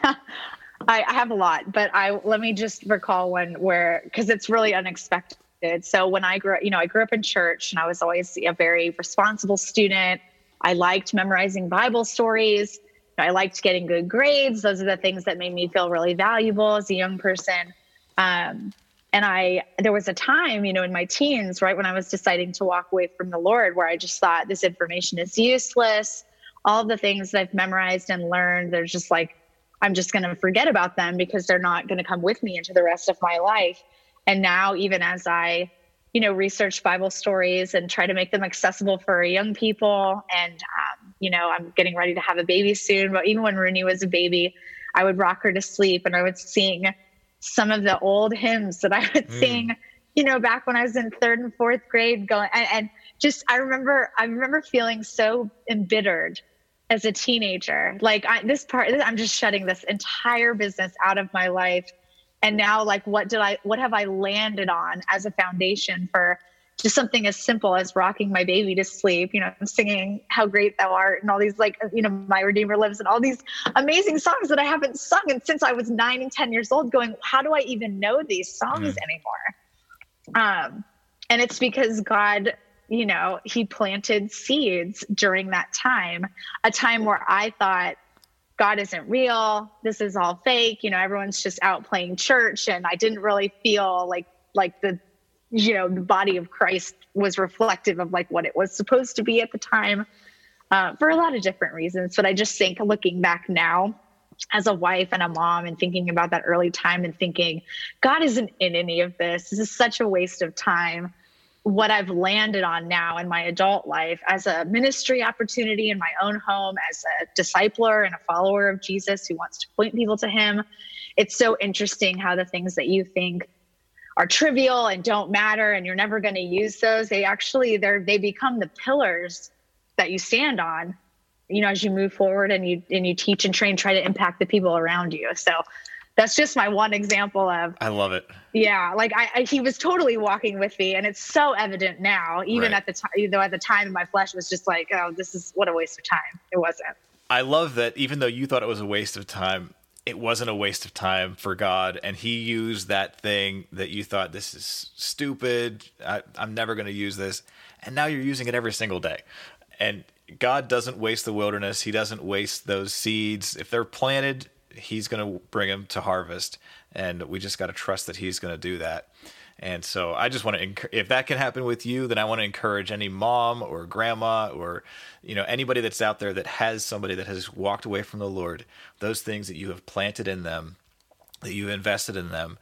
I, I have a lot, but I let me just recall one where, because it's really unexpected. So when I grew up, you know, I grew up in church, and I was always a very responsible student. I liked memorizing Bible stories. I liked getting good grades. Those are the things that made me feel really valuable as a young person. Um, and I, there was a time, you know, in my teens, right when I was deciding to walk away from the Lord, where I just thought this information is useless. All of the things that I've memorized and learned, they're just like, I'm just going to forget about them because they're not going to come with me into the rest of my life. And now, even as I, you know, research Bible stories and try to make them accessible for young people, and, um, you know, I'm getting ready to have a baby soon, but even when Rooney was a baby, I would rock her to sleep and I would sing some of the old hymns that I would mm. sing, you know, back when I was in third and fourth grade going, and, and just, I remember, I remember feeling so embittered as a teenager. Like I, this part, I'm just shutting this entire business out of my life. And now, like, what did I, what have I landed on as a foundation for just something as simple as rocking my baby to sleep, you know, singing How Great Thou Art and all these, like, you know, My Redeemer Lives and all these amazing songs that I haven't sung and since I was nine and ten years old, going, how do I even know these songs mm. anymore? Um, and it's because God, you know, he planted seeds during that time, a time where I thought, God isn't real. This is all fake. You know, everyone's just out playing church. And I didn't really feel like, like the, you know, the body of Christ was reflective of like what it was supposed to be at the time, uh, for a lot of different reasons. But I just think looking back now as a wife and a mom and thinking about that early time and thinking, God isn't in any of this. This is such a waste of time. What I've landed on now in my adult life as a ministry opportunity in my own home, as a discipler and a follower of Jesus who wants to point people to him. It's so interesting how the things that you think are trivial and don't matter and you're never going to use those, they actually, they're, they become the pillars that you stand on, you know, as you move forward and you, and you teach and train, try to impact the people around you. So that's just my one example of, I love it. Yeah. Like I, I he was totally walking with me, and it's so evident now, even right. at the time, though at the time my flesh was just like, oh, this is what a waste of time. It wasn't. I love that even though you thought it was a waste of time, it wasn't a waste of time for God. And he used that thing that you thought, this is stupid, I, I'm never going to use this. And now you're using it every single day. And God doesn't waste the wilderness. He doesn't waste those seeds. If they're planted, he's going to bring them to harvest, and we just got to trust that he's going to do that. And so I just want to, enc- if that can happen with you, then I want to encourage any mom or grandma or, you know, anybody that's out there that has somebody that has walked away from the Lord, those things that you have planted in them, that you invested in them,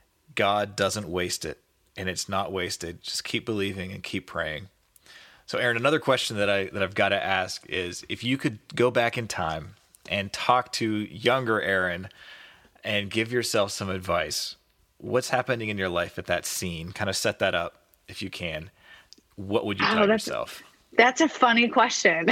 God doesn't waste it, and it's not wasted. Just keep believing and keep praying. So Aaron, another question that I, that I've got to ask is, if you could go back in time and talk to younger Aaron and give yourself some advice, what's happening in your life at that scene? Kind of set that up if you can. What would you tell oh, that's, yourself? That's a funny question.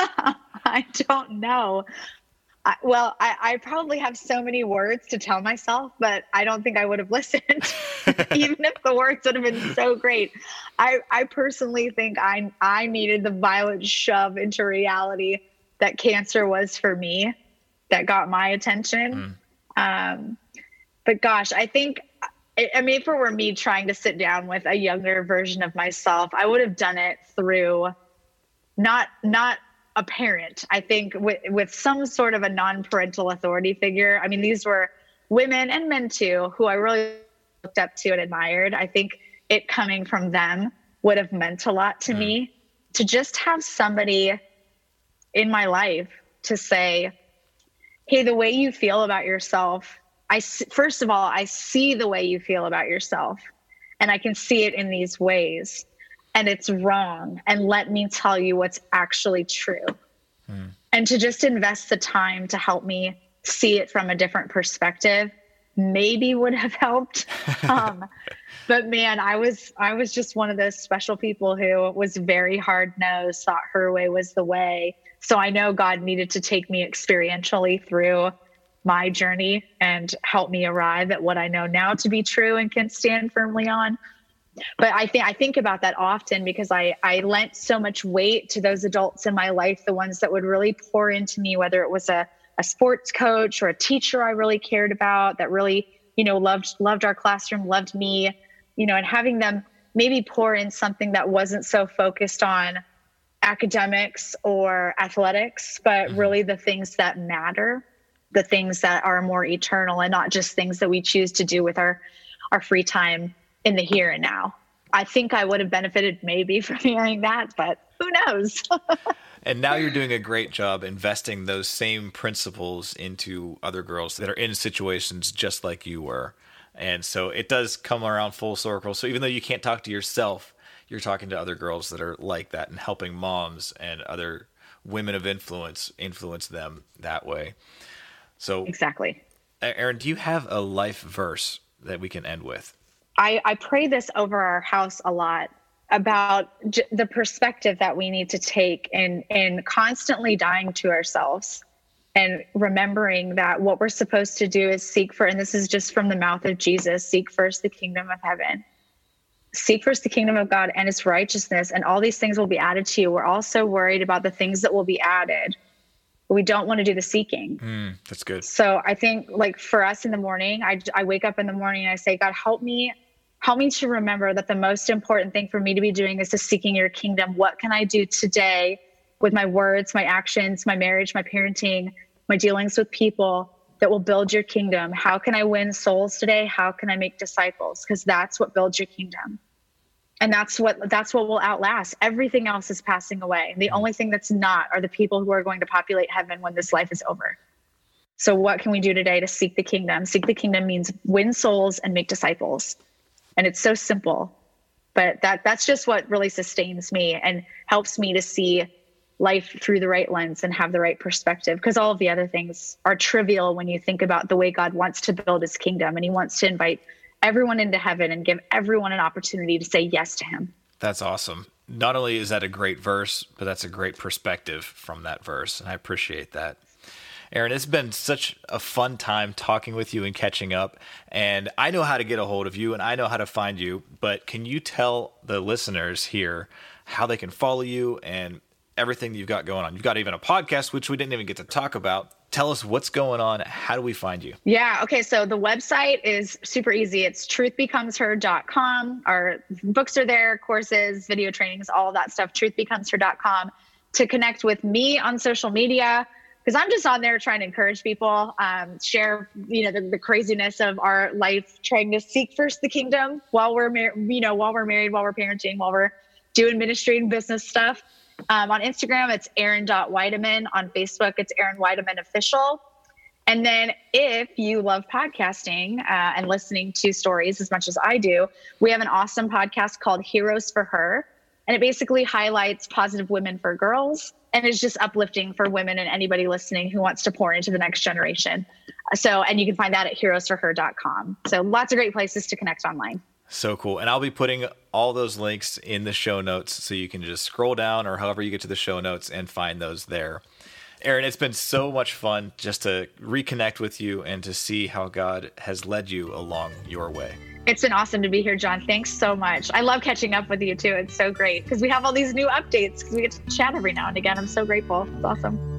I don't know. I, well, I, I probably have so many words to tell myself, but I don't think I would have listened, even if the words would have been so great. I, I personally think I, I needed the violent shove into reality that cancer was for me, that got my attention. Mm. Um, but gosh, I think, I mean, if it were me trying to sit down with a younger version of myself, I would have done it through not, not a parent. I think with, with some sort of a non-parental authority figure. I mean, these were women and men too, who I really looked up to and admired. I think it coming from them would have meant a lot to mm. me, to just have somebody in my life to say, hey, the way you feel about yourself, I, first of all, I see the way you feel about yourself, and I can see it in these ways, and it's wrong. And let me tell you what's actually true. Hmm. And to just invest the time to help me see it from a different perspective maybe would have helped. um, but man, I was, I was just one of those special people who was very hard-nosed, thought her way was the way. So I know God needed to take me experientially through my journey and help me arrive at what I know now to be true and can stand firmly on. But I think I think about that often because I, I lent so much weight to those adults in my life, the ones that would really pour into me, whether it was a, a sports coach or a teacher I really cared about, that really, you know, loved loved our classroom, loved me, you know, and having them maybe pour in something that wasn't so focused on academics or athletics, but mm-hmm. really the things that matter, the things that are more eternal and not just things that we choose to do with our, our free time in the here and now. I think I would have benefited maybe from hearing that, but who knows? And now you're doing a great job investing those same principles into other girls that are in situations just like you were. And so it does come around full circle. So even though you can't talk to yourself, you're talking to other girls that are like that and helping moms and other women of influence influence them that way. So exactly. Erin, do you have a life verse that we can end with? I, I pray this over our house a lot about j- the perspective that we need to take in, in constantly dying to ourselves and remembering that what we're supposed to do is seek for, and this is just from the mouth of Jesus, seek first the kingdom of heaven. Seek first the kingdom of God and its righteousness, and all these things will be added to you. We're also worried about the things that will be added. We don't want to do the seeking. Mm, that's good. So I think like for us in the morning, I, I wake up in the morning and I say, God, help me, help me to remember that the most important thing for me to be doing is to seeking your kingdom. What can I do today with my words, my actions, my marriage, my parenting, my dealings with people that will build your kingdom? How can I win souls today? How can I make disciples? Because that's what builds your kingdom. And that's what that's what will outlast. Everything else is passing away. The only thing that's not are the people who are going to populate heaven when this life is over. So what can we do today to seek the kingdom? Seek the kingdom means win souls and make disciples. And it's so simple, but that that's just what really sustains me and helps me to see life through the right lens and have the right perspective, because all of the other things are trivial when you think about the way God wants to build his kingdom, and he wants to invite everyone into heaven and give everyone an opportunity to say yes to him. That's awesome. Not only is that a great verse, but that's a great perspective from that verse, and I appreciate that. Erin, it's been such a fun time talking with you and catching up, and I know how to get a hold of you and I know how to find you, but can you tell the listeners here how they can follow you and everything that you've got going on? You've got even a podcast, which we didn't even get to talk about. Tell us what's going on. How do we find you? Yeah. Okay. So the website is super easy. It's truth becomes her dot com. Our books are there, courses, video trainings, all of that stuff, truth becomes her dot com. To connect with me on social media, because I'm just on there trying to encourage people, um, share, you know, the, the craziness of our life, trying to seek first the kingdom while we're, mar- you know, while we're married, while we're parenting, while we're doing ministry and business stuff. Um, on Instagram, it's Erin dot Weideman. On Facebook, it's Erin Weideman Official. And then if you love podcasting uh, and listening to stories as much as I do, we have an awesome podcast called Heroes for Her. And it basically highlights positive women for girls, and it's just uplifting for women and anybody listening who wants to pour into the next generation. So, and you can find that at heroes for her dot com. So lots of great places to connect online. So cool. And I'll be putting all those links in the show notes, so you can just scroll down or however you get to the show notes and find those there. Erin, it's been so much fun just to reconnect with you and to see how God has led you along your way. It's been awesome to be here, John. Thanks so much. I love catching up with you too. It's so great because we have all these new updates because we get to chat every now and again. I'm so grateful. It's awesome.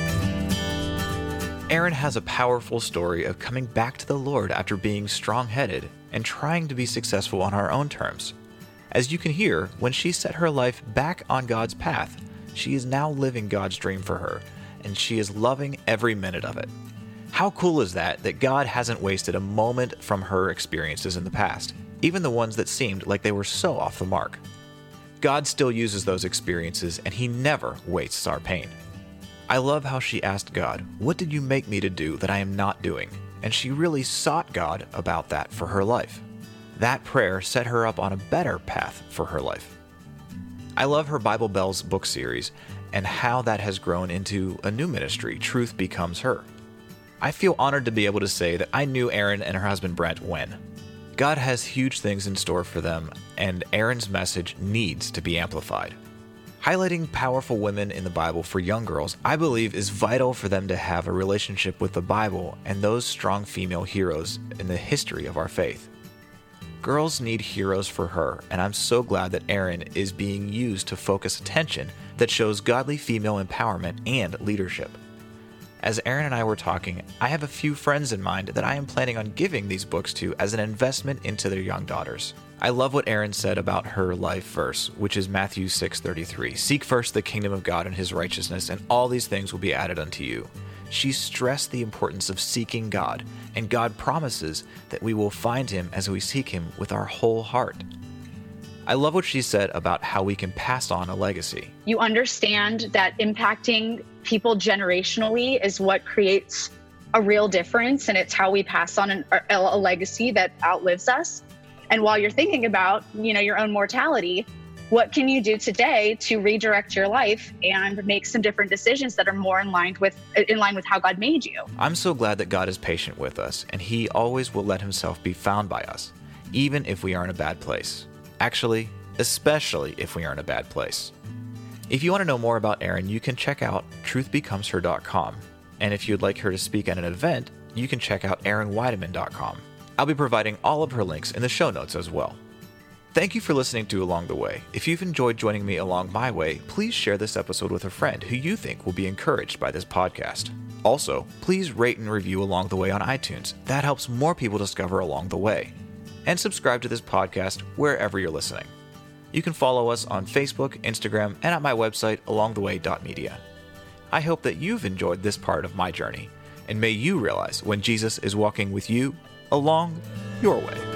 Erin has a powerful story of coming back to the Lord after being strong-headed and trying to be successful on her own terms. As you can hear, when she set her life back on God's path, she is now living God's dream for her, and she is loving every minute of it. How cool is that, that God hasn't wasted a moment from her experiences in the past, even the ones that seemed like they were so off the mark. God still uses those experiences, and he never wastes our pain. I love how she asked God, "What did you make me to do that I am not doing?" And she really sought God about that for her life. That prayer set her up on a better path for her life. I love her Bible Bells book series and how that has grown into a new ministry, Truth Becomes Her. I feel honored to be able to say that I knew Erin and her husband Brent when. God has huge things in store for them, and Erin's message needs to be amplified. Highlighting powerful women in the Bible for young girls, I believe, is vital for them to have a relationship with the Bible and those strong female heroes in the history of our faith. Girls need heroes for her, and I'm so glad that Erin is being used to focus attention that shows godly female empowerment and leadership. As Erin and I were talking, I have a few friends in mind that I am planning on giving these books to as an investment into their young daughters. I love what Erin said about her life verse, which is Matthew six thirty-three. Seek first the kingdom of God and his righteousness, and all these things will be added unto you. She stressed the importance of seeking God, and God promises that we will find him as we seek him with our whole heart. I love what she said about how we can pass on a legacy. You understand that impacting people generationally is what creates a real difference, and it's how we pass on an, a, a legacy that outlives us. And while you're thinking about, you know, your own mortality, what can you do today to redirect your life and make some different decisions that are more in line with in line with how God made you? I'm so glad that God is patient with us, and he always will let himself be found by us, even if we are in a bad place. Actually, especially if we are in a bad place. If you want to know more about Erin, you can check out truth becomes her dot com. And if you'd like her to speak at an event, you can check out erin weideman dot com. I'll be providing all of her links in the show notes as well. Thank you for listening to Along the Way. If you've enjoyed joining me along my way, please share this episode with a friend who you think will be encouraged by this podcast. Also, please rate and review Along the Way on iTunes. That helps more people discover Along the Way. And subscribe to this podcast wherever you're listening. You can follow us on Facebook, Instagram, and at my website, along the way dot media. I hope that you've enjoyed this part of my journey, and may you realize when Jesus is walking with you along your way.